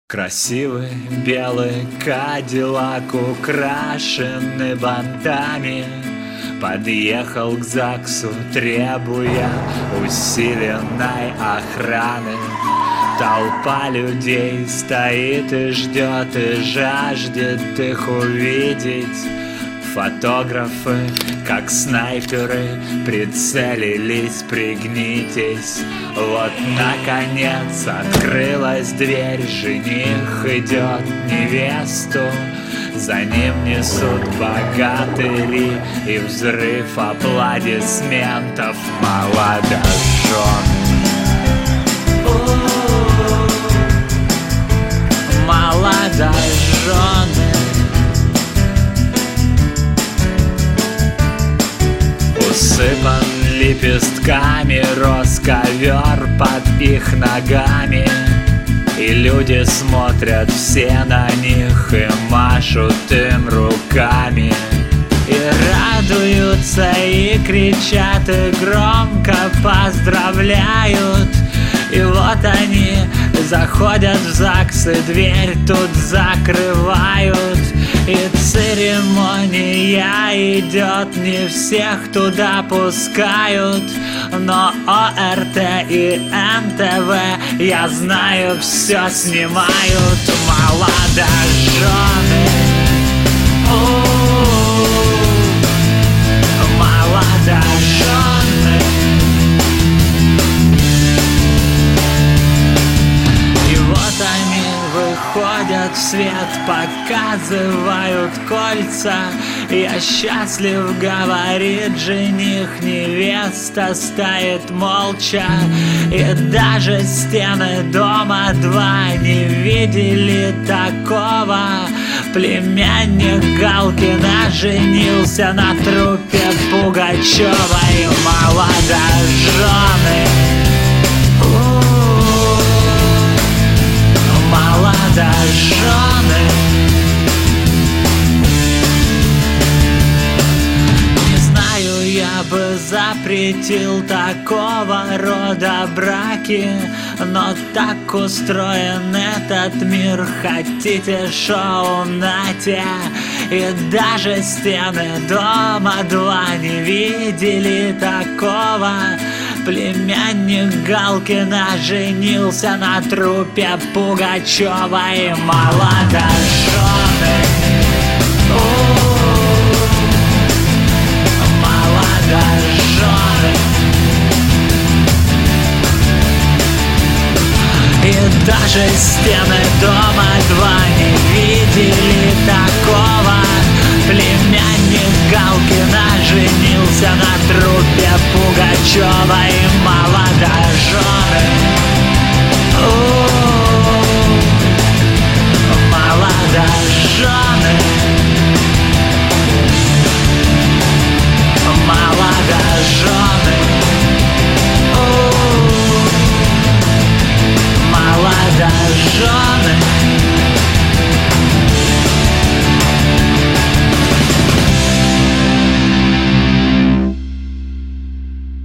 Красивый белый кадиллак, украшенный бантами, подъехал к ЗАГСу, требуя усиленной охраны. Толпа людей стоит и ждет, и жаждет их увидеть. Фотографы, как снайперы, прицелились, пригнитесь. Вот, наконец, открылась дверь, жених идет невесту. За ним несут богатыри, и взрыв аплодисментов молодожены. Молодожены. Усыпан лепестками роз ковер под их ногами, и люди смотрят все на них и машут им руками. И радуются, и кричат, и громко поздравляют. И вот они заходят в ЗАГС, и дверь тут закрывают. И церемония идет, не всех туда пускают. Но ОРТ и НТВ, я знаю, все снимают. Молодожены, молодожены. И вот они выходят в свет, показывают кольца. Я счастлив, говорит жених, невеста стоит молча. И даже стены дома два не видели такого. Племянник Галкина женился на трупе Пугачевой. Молодожены, молодожены. Не знаю, я бы запретил такого рода браки, но так устроен этот мир. Хотите шоу, нате. И даже стены дома два не видели такого. Племянник Галкина женился на трупе Пугачевой. Молодожены, молодожены. И даже стены дома два не видели такого. Племянник Галкина женился на трупе Пугачевой. Молодожены, молодожены.